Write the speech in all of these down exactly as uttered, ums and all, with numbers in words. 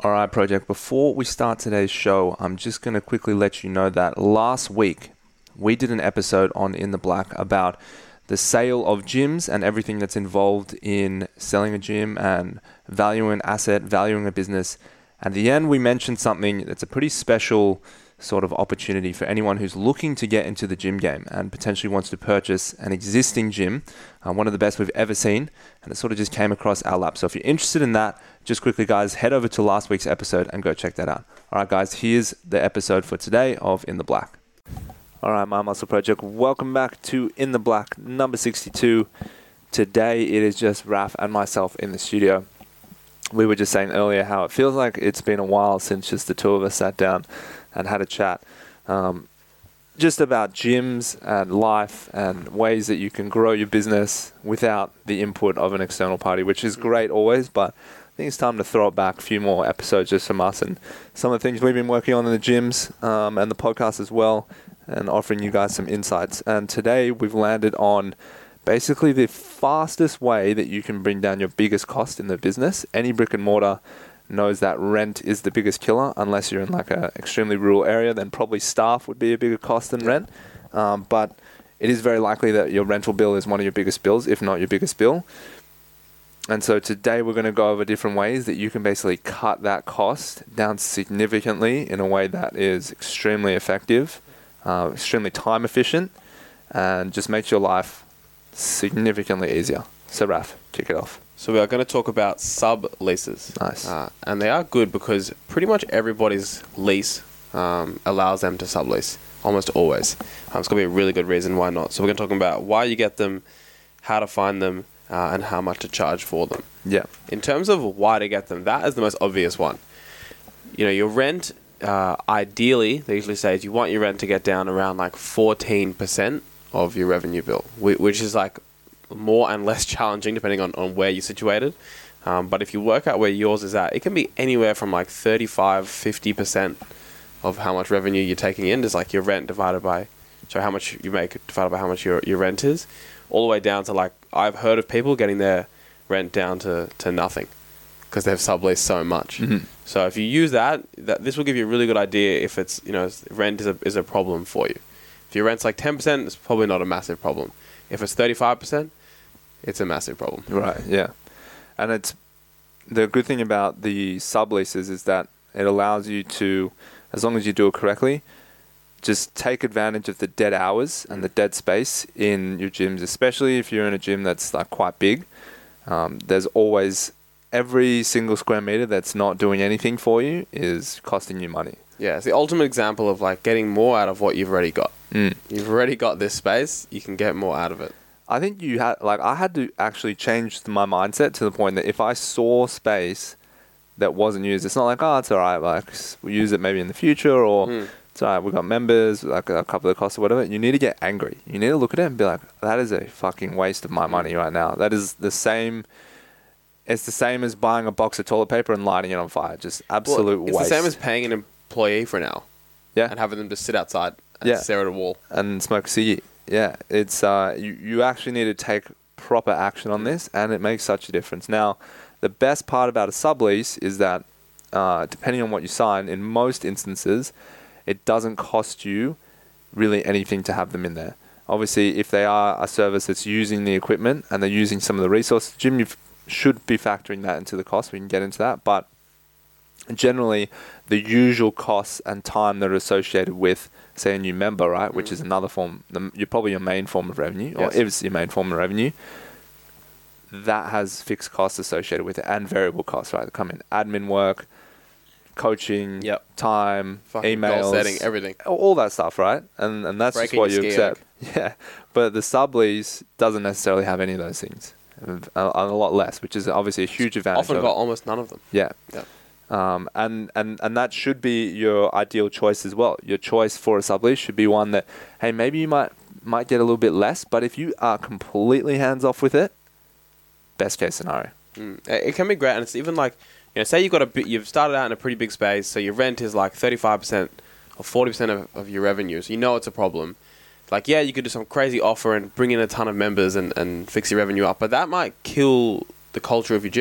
All right, Project, before we start today's show, I'm just going to quickly let you know that last week we did an episode on In the Black about the sale of gyms and everything that's involved in selling a gym and valuing an asset, valuing a business. At the end, we mentioned something that's a pretty special sort of opportunity for anyone who's looking to get into the gym game and potentially wants to purchase an existing gym, uh, one of the best we've ever seen, and it sort of just came across our lap. So if you're interested in that, just quickly, guys, head over to last week's episode and go check that out. All right, guys, here's the episode for today of In the Black. All right, My Muscle Project, welcome back to In the Black, number sixty-two. Today, it is just Raf and myself in the studio. We were just saying earlier how it feels like it's been a while since just the two of us sat down and had a chat um, just about gyms and life and ways that you can grow your business without the input of an external party, which is great always, but I think it's time to throw it back a few more episodes just from us and some of the things we've been working on in the gyms um, and the podcast as well, and offering you guys some insights. And today we've landed on basically the fastest way that you can bring down your biggest cost in the business. Any brick and mortar knows that rent is the biggest killer. Unless you're in like an extremely rural area, then probably staff would be a bigger cost than rent. Um, but it is very likely that your rental bill is one of your biggest bills, if not your biggest bill. And so today we're going to go over different ways that you can basically cut that cost down significantly in a way that is extremely effective, uh, extremely time efficient, and just makes your life significantly easier. So Raf, kick it off. So we are going to talk about sub-leases. Nice. Uh, and they are good because pretty much everybody's lease um, allows them to sublease, almost always. Um, it's going to be a really good reason why not. So we're going to talk about why you get them, how to find them, uh, and how much to charge for them. Yeah. In terms of why to get them, that is the most obvious one. You know, your rent, uh, ideally, they usually say is you want your rent to get down around like fourteen percent of your revenue bill, which is like more and less challenging depending on, on where you're situated. Um, but if you work out where yours is at, it can be anywhere from like thirty-five, fifty percent of how much revenue you're taking in. Just like your rent divided by, so how much you make divided by how much your, your rent is, all the way down to like, I've heard of people getting their rent down to, to nothing because they've subleased so much. Mm-hmm. So if you use that, that, this will give you a really good idea if it's, you know, rent is a, is a problem for you. If your rent's like ten percent, it's probably not a massive problem. If it's thirty-five percent, it's a massive problem. Right, yeah. And it's the good thing about the subleases is that it allows you to, as long as you do it correctly, just take advantage of the dead hours and the dead space in your gyms, especially if you're in a gym that's like quite big. Um, there's always, every single square meter that's not doing anything for you is costing you money. Yeah, it's the ultimate example of like getting more out of what you've already got. Mm. You've already got this space, you can get more out of it. I think you had, like, I had to actually change my mindset to the point that if I saw space that wasn't used, it's not like, oh, it's all right, like, we'll use it maybe in the future, or mm. it's all right, we've got members, like a couple of costs or whatever. You need to get angry. You need to look at it and be like, that is a fucking waste of my money right now. That is the same, it's the same as buying a box of toilet paper and lighting it on fire. Just absolute well, it's waste. It's the same as paying an employee for an hour. Yeah. And having them just sit outside and yeah. stare at a wall. And smoke a ciggy. Yeah, it's uh, you, you actually need to take proper action on this, and it makes such a difference. Now, the best part about a sublease is that, uh, depending on what you sign, in most instances, it doesn't cost you really anything to have them in there. Obviously, if they are a service that's using the equipment and they're using some of the resources, Jim, you should be factoring that into the cost. We can get into that, but generally, the usual costs and time that are associated with, say, a new member, right, mm. which is another form, the, you're probably your main form of revenue, yes. or if it's your main form of revenue, that has fixed costs associated with it and variable costs, right? That come in admin work, coaching, yep. time, Fucking emails, goal setting, everything, all that stuff, right? And and that's Breaking just what you accept. Egg. Yeah, but the sublease doesn't necessarily have any of those things, a, a lot less, which is obviously a huge advantage. Often got almost none of them. Yeah. Yeah. Um, and, and, and that should be your ideal choice as well. Your choice for a sublease should be one that, hey, maybe you might might get a little bit less, but if you are completely hands off with it, best case scenario. Mm. It can be great, and it's even like, you know, say you've got a bit, you've started out in a pretty big space, so your rent is like thirty-five percent or forty percent of, of your revenue, so you know it's a problem. Like, yeah, you could do some crazy offer and bring in a ton of members and, and fix your revenue up, but that might kill the culture of your gym.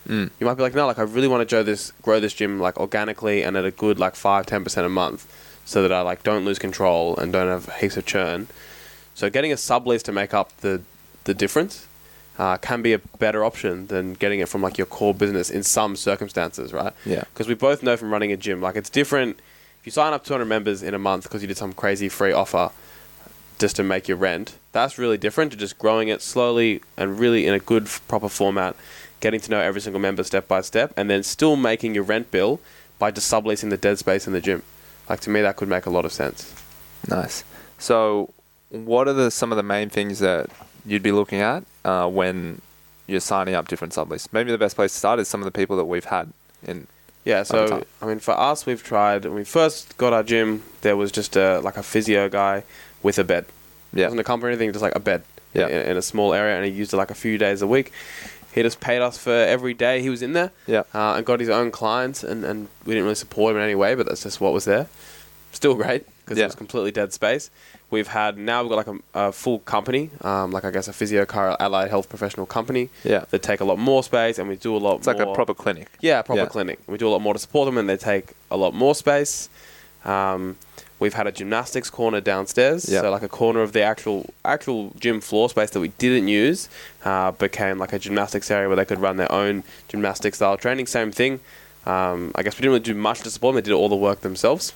Mm. You might be like, no, like I really want to grow this, grow this gym like organically and at a good like five, ten percent a month, so that I like don't lose control and don't have heaps of churn. So getting a sublease to make up the the difference uh, can be a better option than getting it from like your core business in some circumstances, right? Yeah. Because we both know from running a gym, like it's different. If you sign up two hundred members in a month because you did some crazy free offer just to make your rent, that's really different to just growing it slowly and really in a good, proper format, getting to know every single member step by step, and then still making your rent bill by just subleasing the dead space in the gym. Like, to me, that could make a lot of sense. Nice. So what are the some of the main things that you'd be looking at uh, when you're signing up different sublease? Maybe the best place to start is some of the people that we've had in. Yeah, so, I mean, for us, we've tried, when we first got our gym, there was just a, like a physio guy with a bed. Yeah. It wasn't a company or anything, just like a bed yeah. in, in a small area, and he used it like a few days a week. He just paid us for every day he was in there, yeah, uh, and got his own clients, and, and we didn't really support him in any way, but that's just what was there. Still great, because yeah. it was completely dead space. We've had, now we've got like a, a full company, um, like I guess a physio, car, allied health professional company, yeah. that take a lot more space, and we do a lot it's more. It's like a proper clinic. Yeah, proper yeah. clinic. We do a lot more to support them, and they take a lot more space. Um, we've had a gymnastics corner downstairs, yeah. so like a corner of the actual actual gym floor space that we didn't use uh, became like a gymnastics area where they could run their own gymnastics style training. Same thing. Um, I guess we didn't really do much to support them. They did all the work themselves.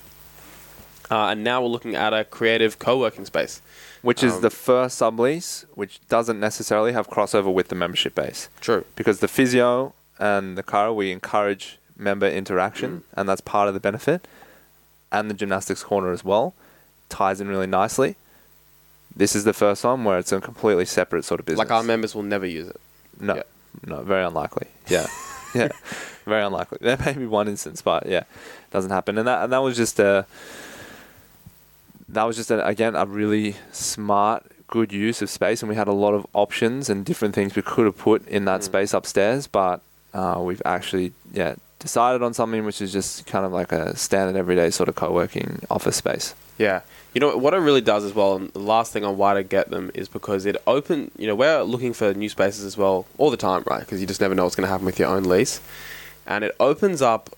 Uh, and now we're looking at a creative co-working space. Which is um, the first sublease, which doesn't necessarily have crossover with the membership base. True. Because the physio and the car, we encourage member interaction, mm. and that's part of the benefit. And the gymnastics corner as well ties in really nicely. This is the first one where it's a completely separate sort of business. Like our members will never use it. No, yeah. no, very unlikely. Yeah, yeah, very unlikely. There may be one instance, but yeah, it doesn't happen. And that and that was just a that was just a, again a really smart, good use of space, and we had a lot of options and different things we could have put in that mm. space upstairs, but uh, we've actually yeah. decided on something which is just kind of like a standard everyday sort of co-working office space. Yeah. You know, what it really does as well, and the last thing on why to get them is because it open, you know, we're looking for new spaces as well all the time, right? Because you just never know what's going to happen with your own lease. And it opens up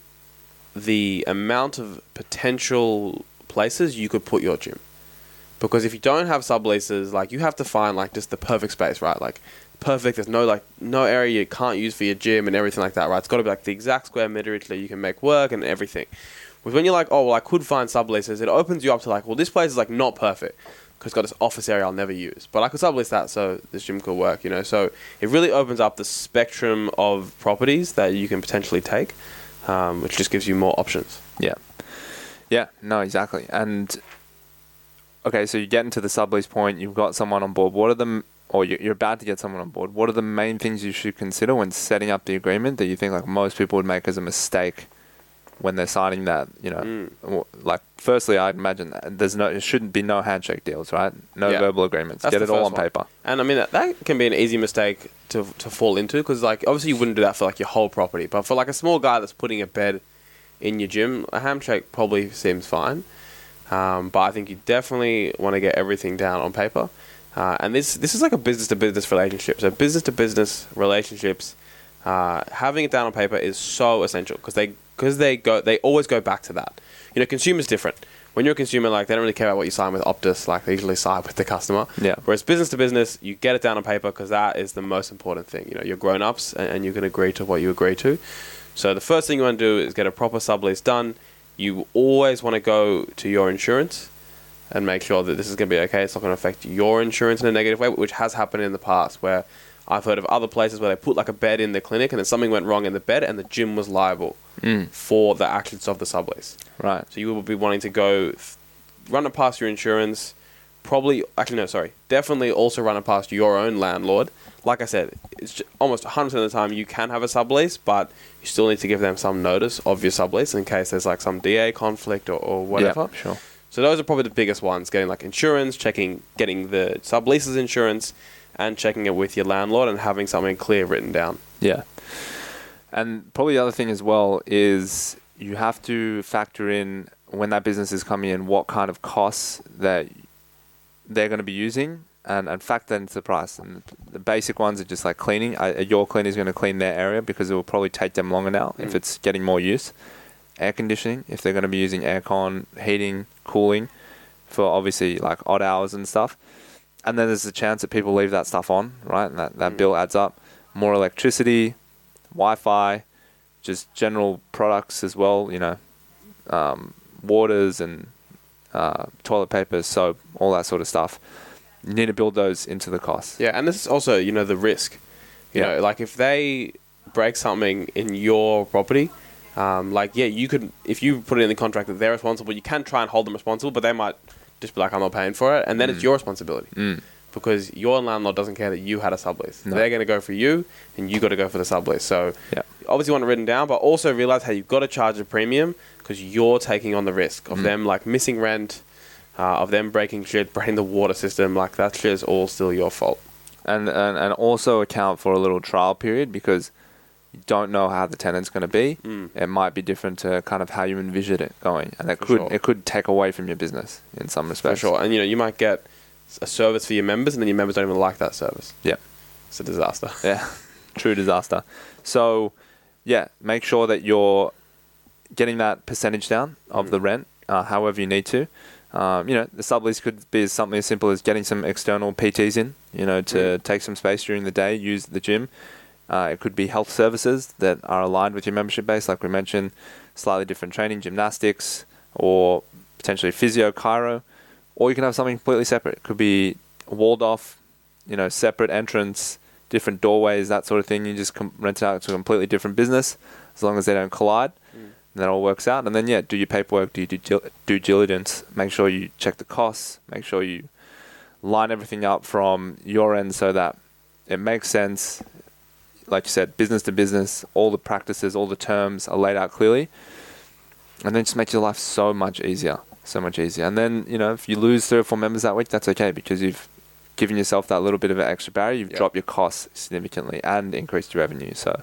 the amount of potential places you could put your gym. Because if you don't have subleases, like you have to find like just the perfect space, right? Like perfect. There's no like no area you can't use for your gym and everything like that, right? It's got to be like the exact square meterage that you can make work and everything. With when you're like, oh, well, I could find subleases, it opens you up to like, well, this place is like not perfect because it's got this office area I'll never use, but I could sublease that so this gym could work, you know. So it really opens up the spectrum of properties that you can potentially take, um, which just gives you more options. Yeah, yeah, no, exactly. And okay, so you get into the sublease point, you've got someone on board. What are the or you're about to get someone on board, what are the main things you should consider when setting up the agreement that you think like most people would make as a mistake when they're signing that, you know? Mm. Like, firstly, I'd imagine that there's no, it shouldn't be no handshake deals, right? No yeah. verbal agreements. That's get it all on one. paper. And I mean, that, that can be an easy mistake to to fall into because, like, obviously you wouldn't do that for, like, your whole property. But for, like, a small guy that's putting a bed in your gym, a handshake probably seems fine. Um, but I think you definitely want to get everything down on paper. Uh, and this this is like a business-to-business relationship. So business-to-business relationships, uh, having it down on paper is so essential because they because they go they always go back to that. You know, consumers different. When you're a consumer, like they don't really care about what you sign with Optus. Like they usually side with the customer. Yeah. Whereas business-to-business, you get it down on paper because that is the most important thing. You know, you're grown-ups and, and you can agree to what you agree to. So the first thing you want to do is get a proper sublease done. You always want to go to your insurance and make sure that this is going to be okay. It's not going to affect your insurance in a negative way, which has happened in the past where I've heard of other places where they put like a bed in the clinic and then something went wrong in the bed and the gym was liable mm. for the actions of the sublease. Right. So you will be wanting to go th- run it past your insurance, probably, actually no, sorry, definitely also run it past your own landlord. Like I said, it's just almost one hundred percent of the time you can have a sublease, but you still need to give them some notice of your sublease in case there's like some D A conflict or, or whatever. Yeah, sure. So those are probably the biggest ones, getting like insurance, checking, getting the subleases insurance, and checking it with your landlord and having something clear written down. Yeah. And probably the other thing as well is you have to factor in when that business is coming in, what kind of costs that they're going to be using and, and factor that into the price. And the basic ones are just like cleaning. Uh, your cleaner is going to clean their area because it will probably take them longer now Mm. if it's getting more use. Air conditioning, if they're going to be using aircon, heating, cooling for obviously like odd hours and stuff. And then there's a chance that people leave that stuff on, right? And that, that Mm. bill adds up. More electricity, Wi-Fi, just general products as well, you know, um, waters and uh, toilet paper, soap, all that sort of stuff. You need to build those into the cost. Yeah, and this is also, you know, the risk. You Yeah. know, like if they break something in your property, um, like, yeah, you could, if you put it in the contract that they're responsible, you can try and hold them responsible, but they might just be like, I'm not paying for it. And then Mm. it's your responsibility. Mm. Because your landlord doesn't care that you had a sublease. No. They're going to go for you, and you got to go for the sublease. So Yeah. you obviously want it written down, but also realize how you've got to charge a premium because you're taking on the risk of Mm. them like missing rent, uh, of them breaking shit, breaking the water system. Like that shit is all still your fault. And, and and also account for a little trial period because you don't know how the tenant's going to be. Mm. It might be different to kind of how you envision it going, and it For could sure. it could take away from your business in some For respects. sure. And you know, you might get a service for your members, and then your members don't even like that service. Yeah. It's a disaster. Yeah, true disaster. So, yeah, make sure that you're getting that percentage down of Mm. the rent, uh, however you need to. Um, you know, the sublease could be something as simple as getting some external P Ts in, you know, to Mm. take some space during the day, use the gym. Uh, it could be health services that are aligned with your membership base, like we mentioned, slightly different training, gymnastics, or potentially physio, chiro. Or you can have something completely separate. It could be walled off, you know, separate entrance, different doorways, that sort of thing. You just com- rent it out to a completely different business as long as they don't collide. Mm. And that all works out. And then, yeah, do your paperwork, do your due, dil- due diligence. Make sure you check the costs. Make sure you line everything up from your end so that it makes sense. Like you said, business to business, all the practices, all the terms are laid out clearly. And then it just makes your life so much easier. So much easier. And then, you know, if you lose three or four members that week, that's okay because you've given yourself that little bit of an extra barrier. You've Yeah. dropped your costs significantly and increased your revenue. So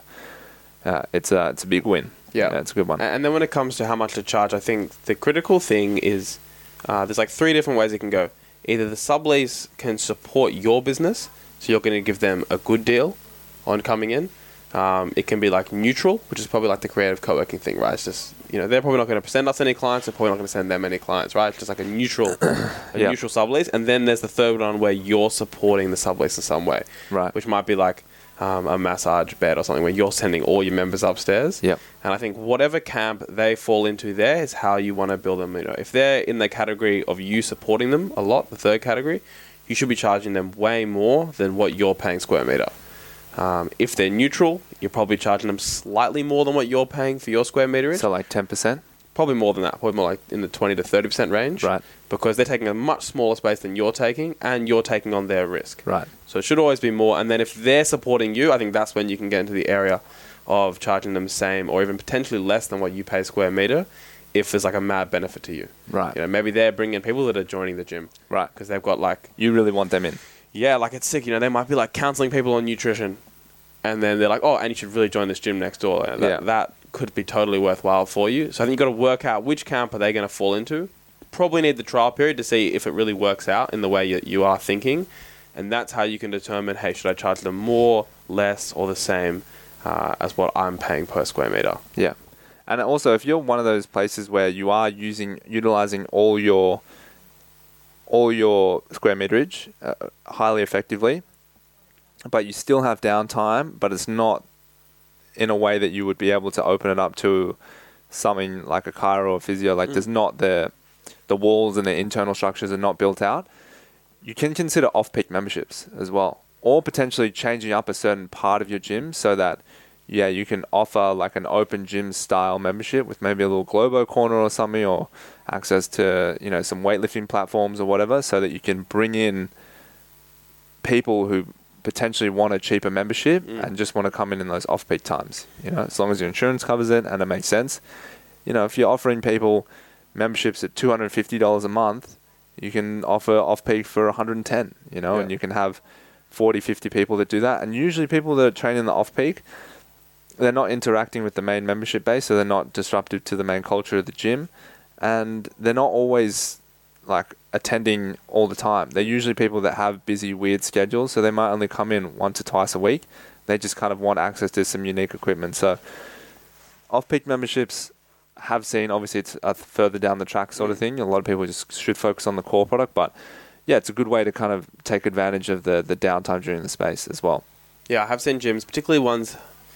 uh, it's, a, it's a big win. Yeah. It's a good one. And then when it comes to how much to charge, I think the critical thing is uh, there's like three different ways it can go. Either the sublease can support your business, so you're going to give them a good deal on coming in. Um, it can be like neutral, which is probably like the creative co-working thing, right? It's just, you know, they're probably not going to send us any clients. They're probably not going to send them any clients, right? It's just like a neutral, a Yeah. neutral sublease. And then there's the third one where you're supporting the sublease in some way, Right. which might be like um, a massage bed or something where you're sending all your members upstairs. Yep. And I think whatever camp they fall into there is how you want to build them. You know, if they're in the category of you supporting them a lot, the third category, you should be charging them way more than what you're paying square meter. Um, if they're neutral, you're probably charging them slightly more than what you're paying for your square meter. So like ten percent? Probably more than that. Probably more like in the twenty to thirty percent range. Right. Because they're taking a much smaller space than you're taking, and you're taking on their risk. Right. So it should always be more. And then if they're supporting you, I think that's when you can get into the area of charging them same or even potentially less than what you pay square meter if there's like a mad benefit to you. Right. You know, maybe they're bringing people that are joining the gym Right. because they've got like, You really want them in. yeah, like it's sick. You know, they might be like counseling people on nutrition. And then they're like, oh, and you should really join this gym next door. That, Yeah. that could be totally worthwhile for you. So I think you've got to work out which camp are they going to fall into. Probably need the trial period to see if it really works out in the way you, you are thinking. And that's how you can determine, hey, should I charge them more, less, or the same uh, as what I'm paying per square meter? Yeah. And also, if you're one of those places where you are using, utilizing all your, all your square meterage uh, highly effectively, but you still have downtime, but it's not in a way that you would be able to open it up to something like a chiro or physio. Like Mm. there's not the, the walls and the internal structures are not built out. You can consider off-peak memberships as well, or potentially changing up a certain part of your gym so that, yeah, you can offer like an open gym style membership with maybe a little Globo corner or something, or access to, you know, some weightlifting platforms or whatever, so that you can bring in people who potentially want a cheaper membership Mm. and just want to come in in those off-peak times. You know, as long as your insurance covers it and it makes sense. You know, if you're offering people memberships at two hundred fifty dollars a month, you can offer off-peak for one hundred ten, you know, Yeah. and you can have forty, fifty people that do that. And usually people that are training the off-peak, they're not interacting with the main membership base, so they're not disruptive to the main culture of the gym. And they're not always like attending all the time. They're usually people that have busy, weird schedules, so they might only come in once or twice a week. They just kind of want access to some unique equipment. So off-peak memberships have seen, obviously it's a further down the track sort of thing. A lot of people just should focus on the core product, but yeah, it's a good way to kind of take advantage of the, the downtime during the space as well. Yeah, I have seen gyms, particularly ones,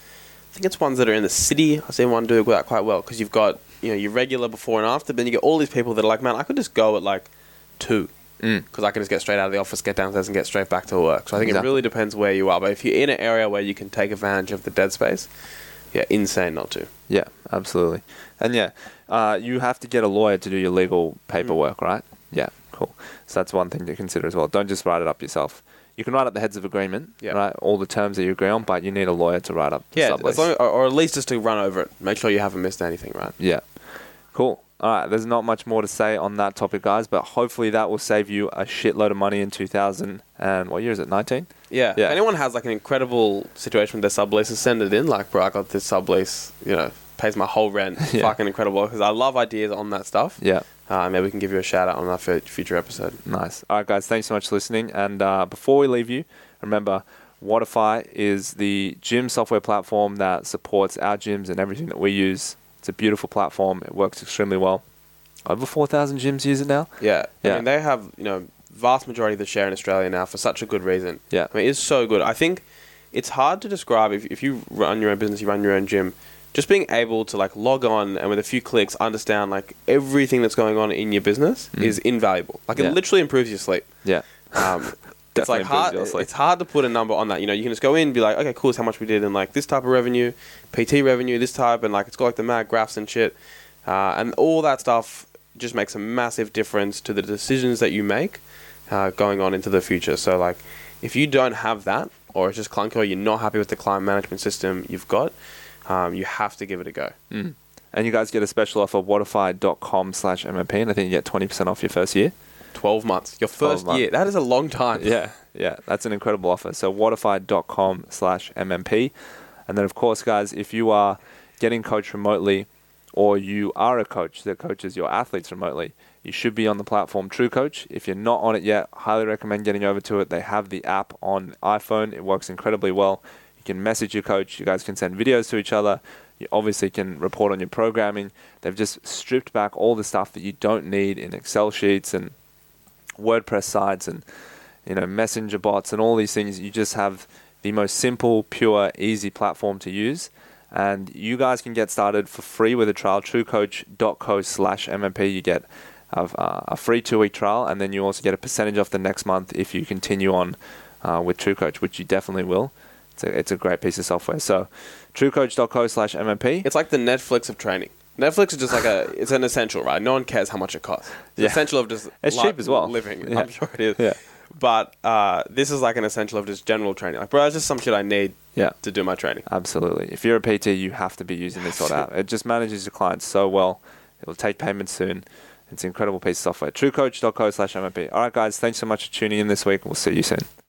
I think it's ones that are in the city. I've seen one do that quite well because you've got, you know, your regular before and after, but then you get all these people that are like, man, I could just go at like two because mm. I can just get straight out of the office, get downstairs and get straight back to work. So I think exactly. It really depends where you are. But if you're in an area where you can take advantage of the dead space, yeah, insane not to. Yeah, absolutely. And yeah, uh, you have to get a lawyer to do your legal paperwork, mm. right? Yeah, cool. So that's one thing to consider as well. Don't just write it up yourself. You can write up the heads of agreement, yeah. right? All the terms that you agree on, but you need a lawyer to write up the yeah, sublease. As long, or, or at least just to run over it. Make sure you haven't missed anything, right? Yeah. Cool. All right, there's not much more to say on that topic, guys, but hopefully that will save you a shitload of money in two thousand and what year is it, nineteen? Yeah. yeah. If anyone has like an incredible situation with their subleases, send it in. Like, bro, I got this sublease, you know, pays my whole rent. yeah. Fucking incredible. Because I love ideas on that stuff. Yeah. Uh, maybe we can give you a shout out on our future episode. Nice. All right, guys, thanks so much for listening. And uh, before we leave you, remember, Wodify is the gym software platform that supports our gyms and everything that we use. It's a beautiful platform. It works extremely well. Over four thousand gyms use it now. Yeah. yeah. I mean, they have, you know, vast majority of the share in Australia now for such a good reason. Yeah. I mean, it's so good. I think it's hard to describe if, if you run your own business, you run your own gym, just being able to like log on and with a few clicks understand like everything that's going on in your business mm. is invaluable. Like yeah. it literally improves your sleep. Yeah. Um, it's like hard. It's hard to put a number on that. You know, you can just go in and be like, okay, cool. It's how much we did in like this type of revenue, P T revenue, this type, and like it's got like the mad graphs and shit, uh, and all that stuff just makes a massive difference to the decisions that you make uh, going on into the future. So like, if you don't have that, or it's just clunky, or you're not happy with the client management system you've got, um, you have to give it a go. Mm. And you guys get a special offer, wodify dot com slash M M P, and I think you get twenty percent off your first year. twelve months. Your first year. That is a long time. Yeah, yeah. That's an incredible offer. So wodify dot com slash M M P. And then, of course, guys, if you are getting coached remotely or you are a coach that coaches your athletes remotely, you should be on the platform TrueCoach. If you're not on it yet, highly recommend getting over to it. They have the app on iPhone. It works incredibly well. You can message your coach. You guys can send videos to each other. You obviously can report on your programming. They've just stripped back all the stuff that you don't need in Excel sheets and WordPress sites and, you know, messenger bots and all these things. You just have the most simple, pure, easy platform to use. And you guys can get started for free with a trial. truecoach dot co slash M M P. You get a, a free two-week trial, and then you also get a percentage off the next month if you continue on uh, with TrueCoach, which you definitely will. It's a, it's a great piece of software. So truecoach dot co slash M M P. It's like the Netflix of training. Netflix is just like a, it's an essential, right? No one cares how much it costs. It's yeah. essential of just it's cheap as well. living. Yeah. I'm sure it is. Yeah. But uh, this is like an essential of just general training. Like, bro, it's just some shit I need yeah. to do my training. Absolutely. If you're a P T, you have to be using this sort of app. It just manages your clients so well. It will take payments soon. It's an incredible piece of software. truecoach dot co slash M M P. All right, guys. Thanks so much for tuning in this week. We'll see you soon.